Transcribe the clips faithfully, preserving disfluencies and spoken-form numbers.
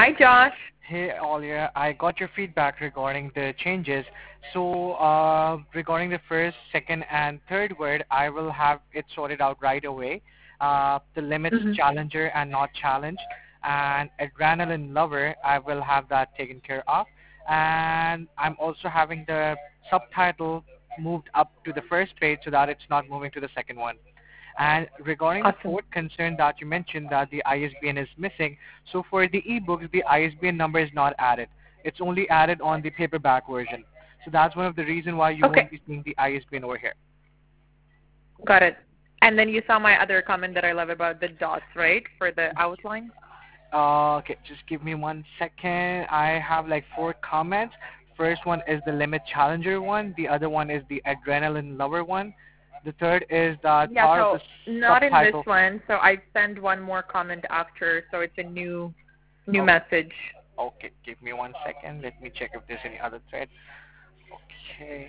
Hi, Josh. Hey, Olia. I got your feedback regarding the changes. So, uh, regarding the first, second, and third word, I will have it sorted out right away. Uh, the limits Mm-hmm. challenger and not challenge, and adrenaline lover, I will have that taken care of. And I'm also having the subtitle moved up to the first page so that it's not moving to the second one. And regarding the Awesome. fourth concern that you mentioned that the I S B N is missing, so for the ebooks, the I S B N number is not added. It's only added on the paperback version. So that's one of the reasons why you Okay, won't be seeing the I S B N over here. got it. And then you saw my other comment that I love about the dots, right, for the outline? Uh, okay, just give me one second. I have like four comments. First one is the limit challenger one. The other one is the adrenaline lover one. The third is the Yeah, power of the so not in this subtitle. one. So I send one more comment after, so it's a new new Oh, message. okay, give me one second. Let me check if there's any other thread. Okay.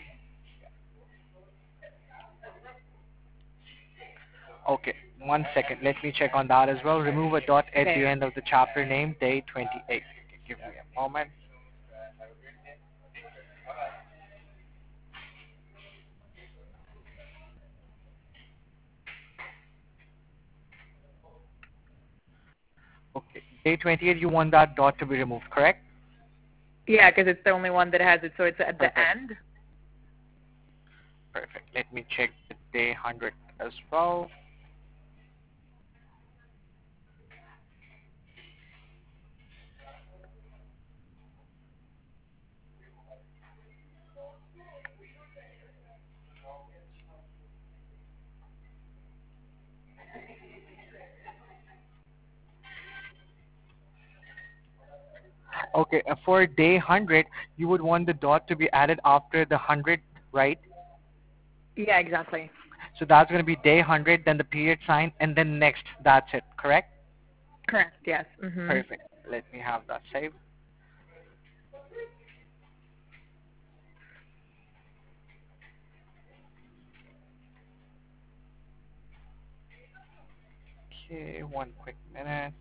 Okay, one second. Let me check on that as well. Remove a dot at Okay. the end of the chapter name, day twenty-eight. Okay, give me a moment. Okay, day twenty-eight, you want that dot to be removed, correct? Yeah, because it's the only one that has it, so it's at the Perfect. end. Perfect. Let me check the day one hundred as well. Okay, uh, for day one hundred, you would want the dot to be added after the one hundred, right? Yeah, exactly. So that's going to be day one hundred, then the period sign, and then next. That's it, correct? Correct. Yes. Mhm. Perfect. Let me have that saved. Okay, one quick minute.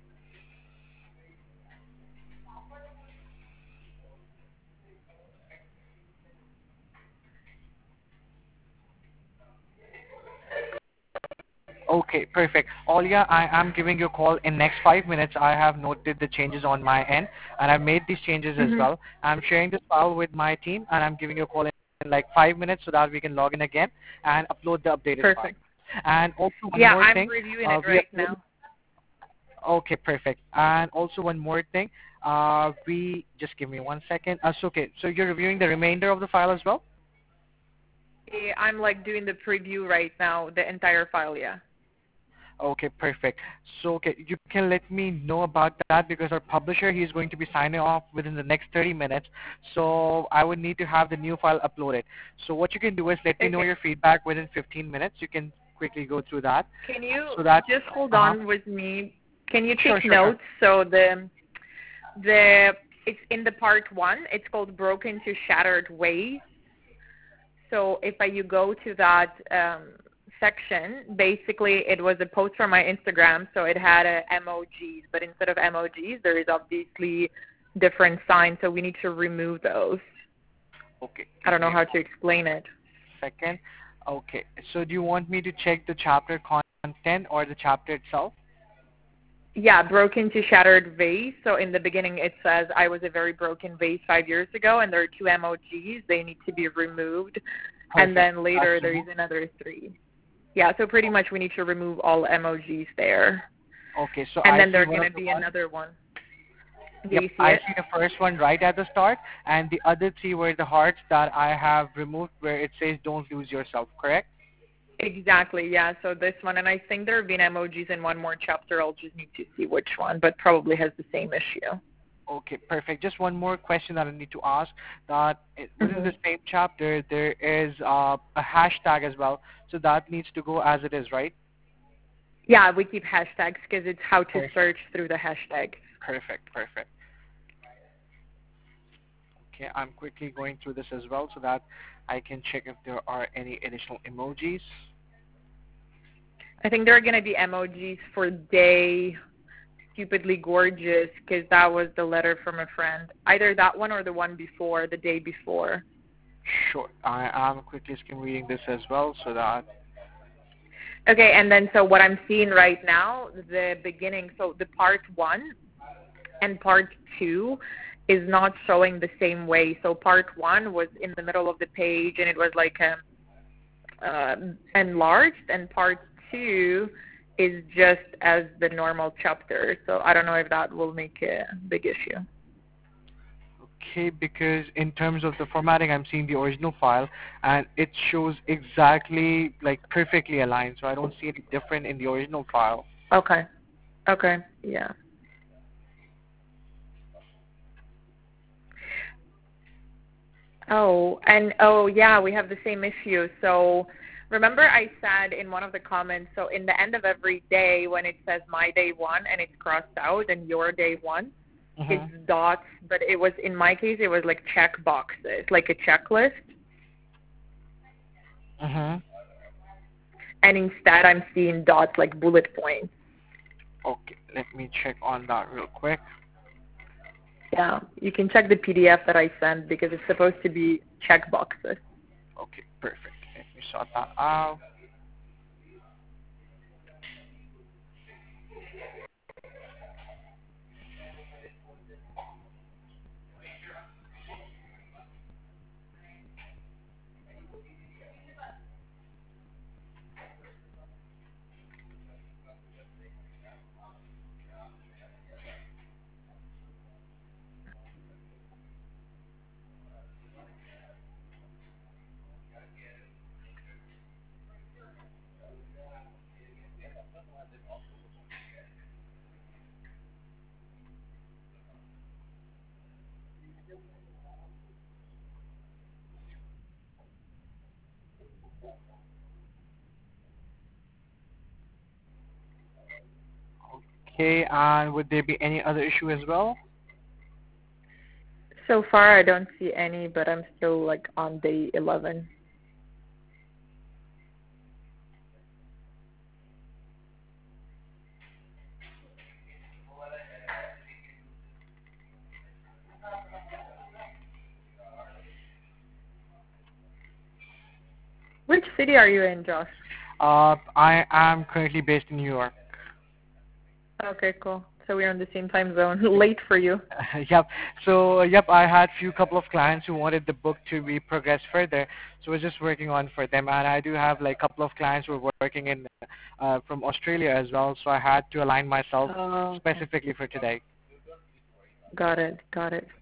Okay, perfect. Olia, I am giving you a call in next five minutes. I have noted the changes on my end, and I've made these changes as Mhm. well. I'm sharing this file with my team, and I'm giving you a call in like five minutes so that we can log in again and upload the updated file. Perfect. And also one Yeah, more I'm thing, reviewing uh, it we right uploaded. now. Okay, perfect. And also one more thing, uh, we just give me one second. Uh, so okay, so you're reviewing the remainder of the file as well. Yeah, I'm like doing the preview right now, the entire file. Yeah. Okay, perfect. So, okay, you can let me know about that because our publisher, he is going to be signing off within the next thirty minutes. So, I would need to have the new file uploaded. So, what you can do is let me know Okay. your feedback within fifteen minutes. You can quickly go through that. Can you So that, just hold uh-huh. on with me? Can you Sure, take sure, sure. notes? So the the it's in the part one. It's called Broken to Shattered Ways. So if I, you go to that um, section, basically it was a post from my Instagram, so it had a emojis, but instead of emojis, there is obviously different signs, so we need to remove those. Okay, I give don't know me how to one explain it. second. Okay, so do you want me to check the chapter content or the chapter itself? Yeah, broken to shattered vase. So in the beginning it says, I was a very broken vase five years ago, and there are two emojis. They need to be removed. And Perfect. then That's later there is removed. another three. Yeah, so pretty much we need to remove all emojis there. Okay, so And I then see there's one going of to the be ones. another one. Do Yep, you see I it? see the first one right at the start, and the other three were the hearts that I have removed where it says don't lose yourself, correct? Exactly, yeah. So this one, and I think there have been emojis in one more chapter. I'll just need to see which one, but probably has the same issue. Okay, perfect. Just one more question that I need to ask, that it- within hmm the same chapter there is uh, a hashtag as well, so that needs to go as it is, right? Yeah, we keep hashtags because it's how to Perfect, search through the hashtag. perfect, perfect. Okay, I'm quickly going through this as well so that I can check if there are any additional emojis. I think there are going to be emojis for day stupidly gorgeous because that was the letter from a friend. Either that one or the one before, the day before. Sure. I am quickly skim reading this as well, so that. Okay, and then so what I'm seeing right now, the beginning, so the part one and part two is not showing the same way. So part one was in the middle of the page and it was like um, uh, enlarged, and part two is just as the normal chapter. So I don't know if that will make a big issue. Okay, because in terms of the formatting, I'm seeing the original file, and it shows exactly, like, perfectly aligned, so I don't see it different in the original file. Okay. Okay. Yeah. Oh, and oh yeah, we have the same issue. So remember I said in one of the comments, so in the end of every day when it says my day one and it's crossed out and your day one, Mm-hmm. it's dots, but it was, in my case, it was like check boxes, like a checklist. Mm-hmm. And instead I'm seeing dots like bullet points. Okay, let me check on that real quick. Yeah, you can check the P D F that I sent because it's supposed to be check boxes. Okay, perfect. Let me sort that out. Okay, and would there be any other issue as well? So far I don't see any, but I'm still like on day eleven. Which city are you in, Josh? Uh, I am currently based in New York. Okay, cool. So we're on the same time zone. Late for you. Yep. So, yep, I had few couple of clients who wanted the book to be progressed further, so we're just working on for them. And I do have like couple of clients who are working in uh, from Australia as well, so I had to align myself Oh, okay. specifically for today. Got it. Got it.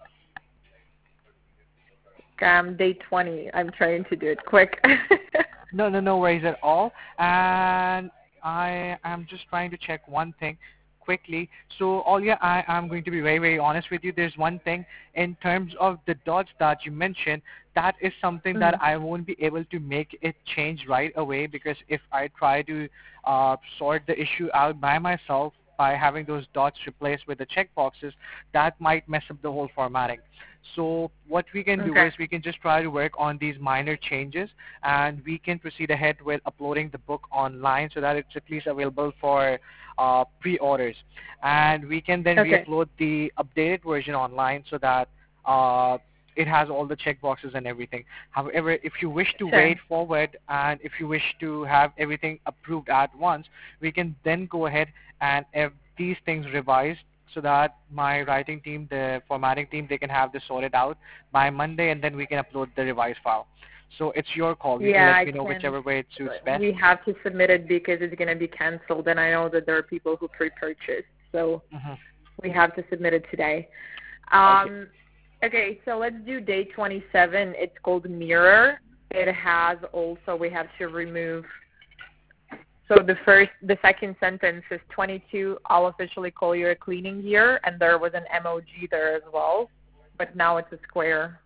Um, day twenty. I'm trying to do it quick. No, no, no worries at all. And I am just trying to check one thing quickly. So, Olya, I am going to be very, very honest with you. There's one thing in terms of the dots that you mentioned, that is something that Mhm. I won't be able to make it change right away, because if I try to uh, sort the issue out by myself by having those dots replaced with the checkboxes, that might mess up the whole formatting. So what we can do Okay. is we can just try to work on these minor changes, and we can proceed ahead with uploading the book online so that it's at least available for uh, pre-orders. And we can then Okay. re-upload the updated version online so that uh, it has all the checkboxes and everything. However, if you wish to Sure. wait forward and if you wish to have everything approved at once, we can then go ahead and have these things revised so that my writing team, the formatting team, they can have this sorted out by Monday, and then we can upload the revised file. So it's your call. You can Yeah, let I me know can. whichever way it suits best. We have to submit it because it's going to be canceled, and I know that there are people who pre-purchased, so Mm-hmm. we have to submit it today. Okay. Um, okay, so let's do day twenty-seven. It's called Mirror. It has also, we have to remove, so the first, the second sentence is twenty-two, I'll officially call you a cleaning year, and there was an emoji there as well, but now it's a square.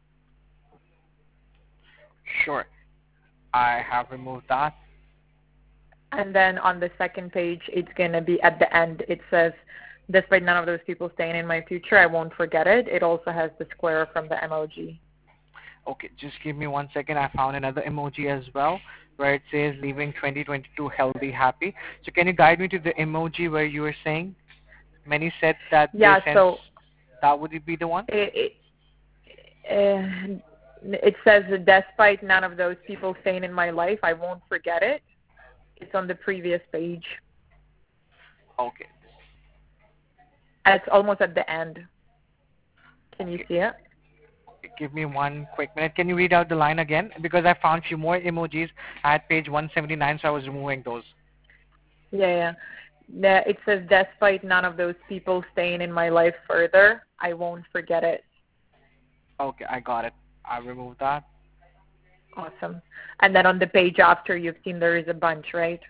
Sure. I have removed that. And then on the second page, it's going to be at the end. It says, despite none of those people staying in my future, I won't forget it. It also has the square from the emoji. Okay, just give me one second. I found another emoji as well where it says leaving twenty twenty-two healthy, happy. So can you guide me to the emoji where you were saying? Many said that they Yeah, sent. so That would be the one? it, it, uh, it says that despite none of those people staying in my life, I won't forget it. It's on the previous page. Okay. It's almost at the end. Can you Okay. see it? Give me one quick minute. Can you read out the line again? Because I found few more emojis at page one seventy-nine, so I was removing those. Yeah, yeah. Yeah, it says, despite none of those people staying in my life further, I won't forget it. Okay, I got it. I removed that. Awesome. And then on the page after, you've seen there is a bunch, right?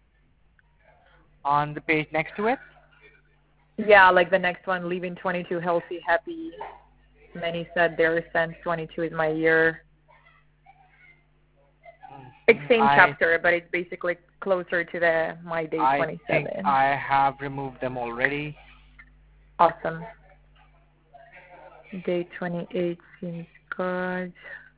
On the page next to it? Yeah, like the next one, leaving twenty-two healthy, happy. Many said their sense twenty-two is my year. It's same I chapter, but it's basically closer to the my day I think twenty-seven. I have removed them already. Awesome. Day twenty-eight seems good.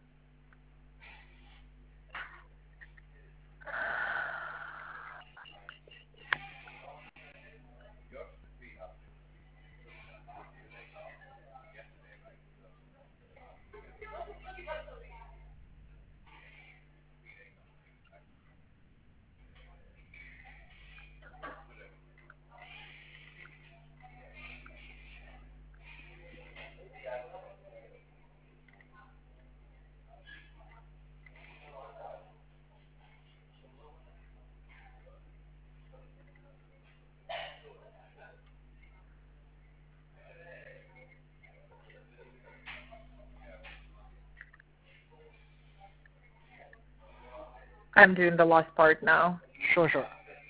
I'm doing the last part now. Sure, sure.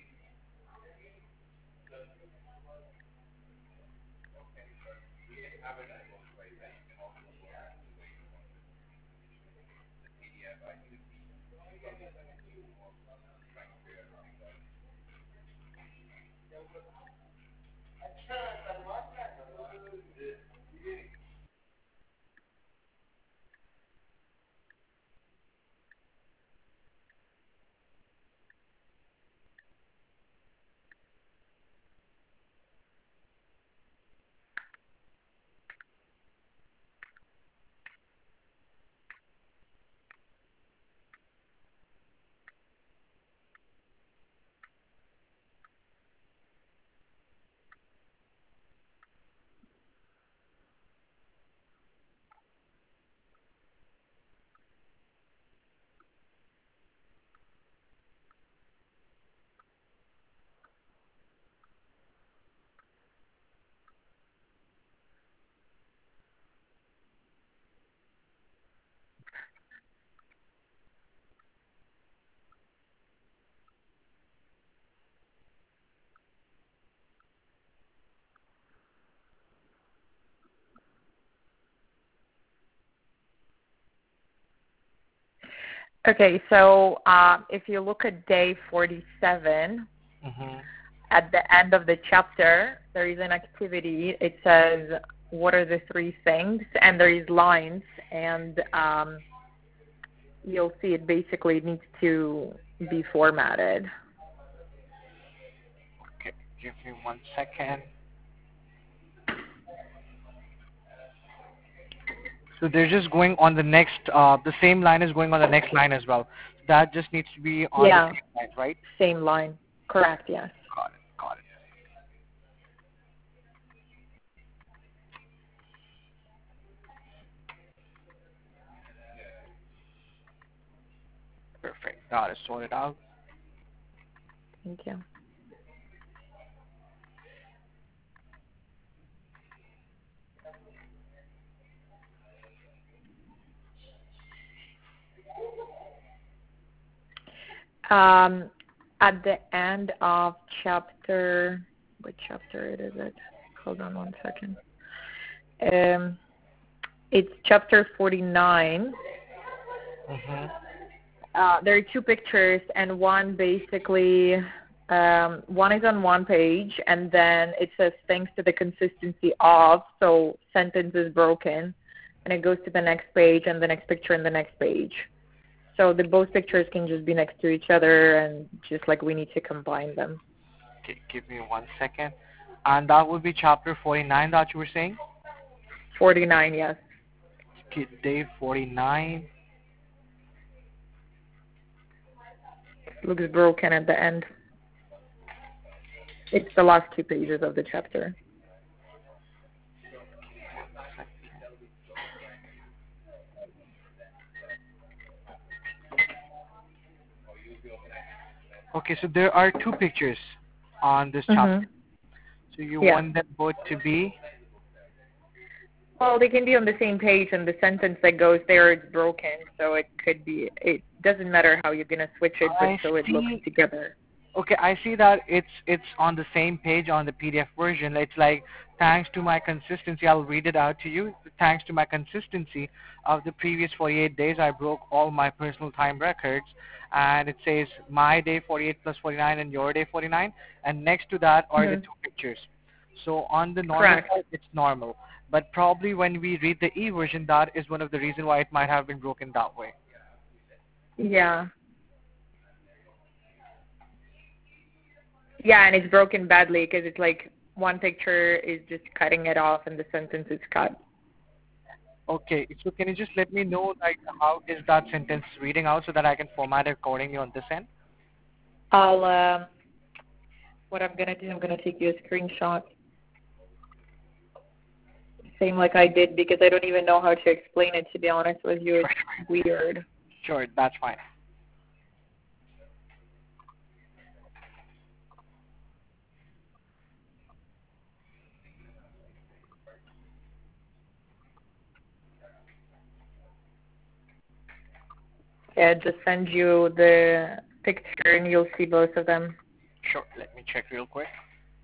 Okay, so uh, if you look at day forty-seven, Mm-hmm. at the end of the chapter, there is an activity. It says, what are the three things? And there is lines, and um, you'll see it basically needs to be formatted. Okay, give me one second. So they're just going on the next, uh, the same line is going on the next line as well. That just needs to be on the Yeah, same line, right? same line. Correct, yes. Got it, got it. Perfect. That is sorted out. Thank you. Um, at the end of chapter, what chapter it is it? Hold on one second. Um, it's chapter forty-nine. Mm-hmm. Uh, there are two pictures, and one basically, um, one is on one page, and then it says thanks to the consistency of, so sentence is broken, and it goes to the next page, and the next picture, and the next page. So the both pictures can just be next to each other, and just like we need to combine them. Okay, give me one second. And that would be chapter forty-nine that you were saying? forty-nine, yes. Okay, day forty-nine. Looks broken at the end. It's the last two pages of the chapter. Okay, so there are two pictures on this chapter. Mhm. So you Yeah. want them both to be? Well, they can be on the same page, and the sentence that goes there is broken, so it could be. It doesn't matter how you're gonna switch it, but I so it looks see. together. Okay, I see that it's it's on the same page on the P D F version. It's like, thanks to my consistency, I'll read it out to you. Thanks to my consistency of the previous forty-eight days, I broke all my personal time records. And it says my day forty-eight plus forty-nine and your day forty-nine. And next to that are the Mhm. two pictures. So on the normal Correct. side, it's normal. But probably when we read the e version, that is one of the reasons why it might have been broken that way. Yeah. Yeah, and it's broken badly because it's like one picture is just cutting it off, and the sentence is cut. Okay, so can you just let me know, like, how is that sentence reading out so that I can format it accordingly on this end? I'll. Um, what I'm gonna do, I'm gonna take you a screenshot, same like I did, because I don't even know how to explain it. To be honest with you, Sure, it's weird. sure, that's fine. Yeah, just send you the picture, and you'll see both of them. Sure, let me check real quick.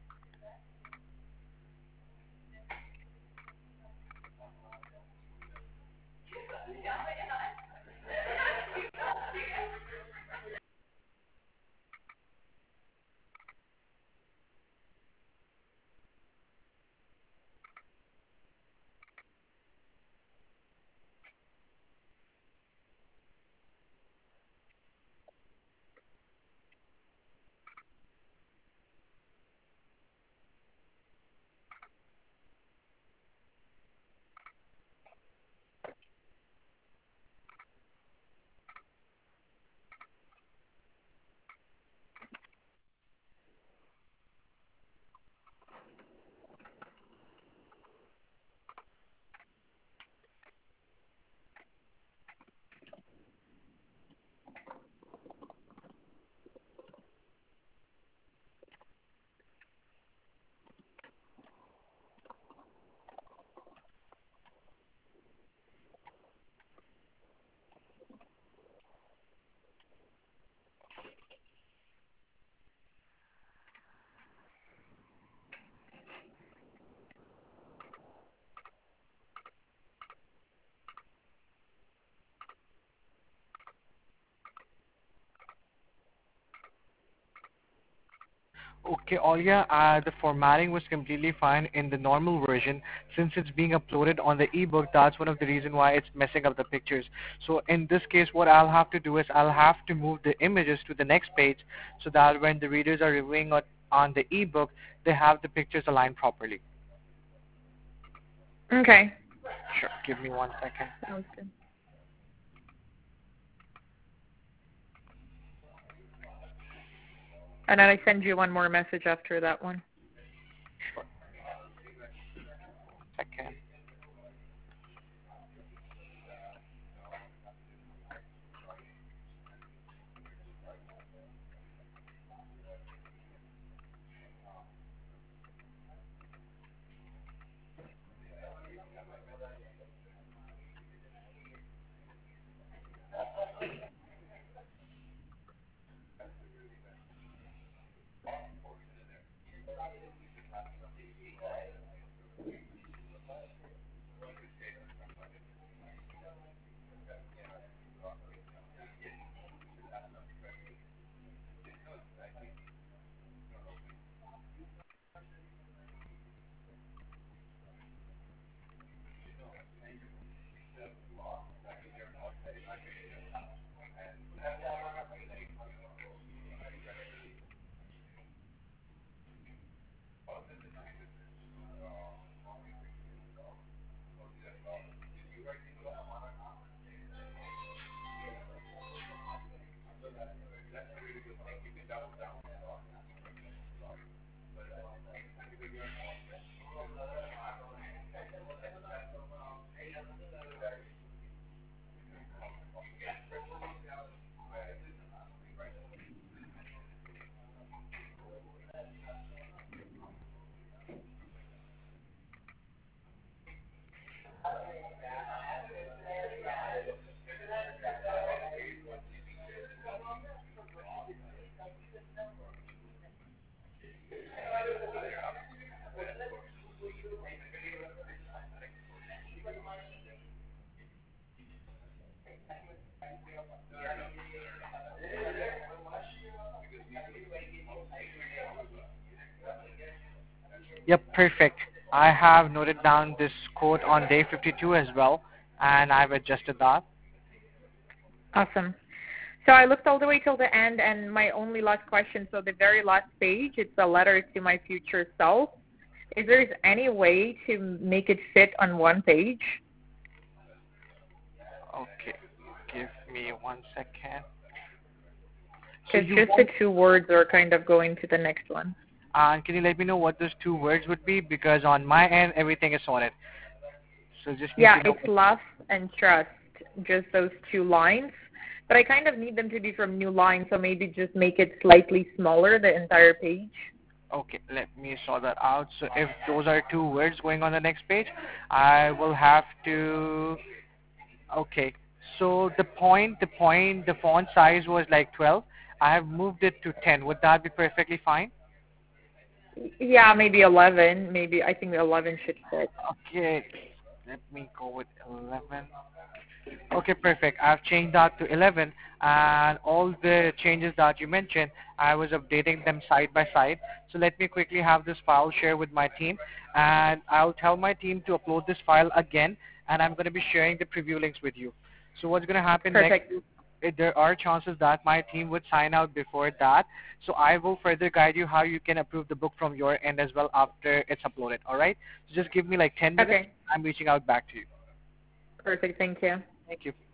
Okay, Olya, uh, the formatting was completely fine in the normal version. Since it's being uploaded on the ebook, that's one of the reason why it's messing up the pictures. So in this case, what I'll have to do is I'll have to move the images to the next page so that when the readers are reviewing on, on the ebook, they have the pictures aligned properly. Okay. Sure, give me one second. Sounds good. And then I send you one more message after that one. Sure. Second. Yep, perfect. I have noted down this quote on day fifty-two as well, and I've adjusted that. Awesome. So I looked all the way till the end, and my only last question, so the very last page, it's a letter to my future self. Is there any way to make it fit on one page? Okay, give me one second. So Because you just the want, two words are kind of going to the next one. uh, can you let me know what those two words would be? Because on my end, everything is sorted. So just need Yeah, to know it's what. love and trust, just those two lines. But I kind of need them to be from New Line, so maybe just make it slightly smaller, the entire page. Okay, let me sort that out. So if those are two words going on the next page, I will have to. Okay, so the point, the point, the font size was like twelve. I have moved it to ten. Would that be perfectly fine? Yeah, maybe eleven. Maybe I think eleven should fit. Okay, let me go with eleven. Okay, perfect. I've changed that to eleven, and all the changes that you mentioned, I was updating them side by side. So let me quickly have this file share with my team, and I'll tell my team to upload this file again, and I'm going to be sharing the preview links with you. So what's going to happen next Perfect. is eh, there are chances that my team would sign out before that. So I will further guide you how you can approve the book from your end as well after it's uploaded. All right? So just give me like ten minutes. Okay. I'm reaching out back to you. Perfect. Thank you. Thank you.